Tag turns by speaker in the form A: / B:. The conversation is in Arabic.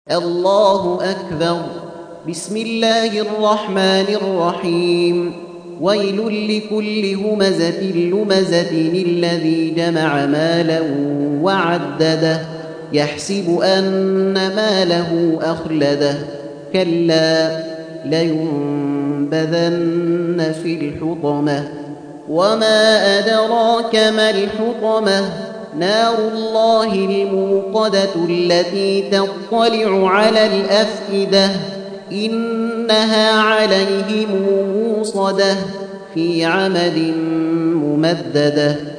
A: الله أكبر. بسم الله الرحمن الرحيم. ويل لكل همزة لمزة الذي جمع مالا وعدده يحسب أن ماله أخلده كلا لينبذن في الحطمة وما أدراك ما الحطمة نار الله الموقدة التي تطلع على الأفئدة إنها عليهم موصدة في عمد ممددة.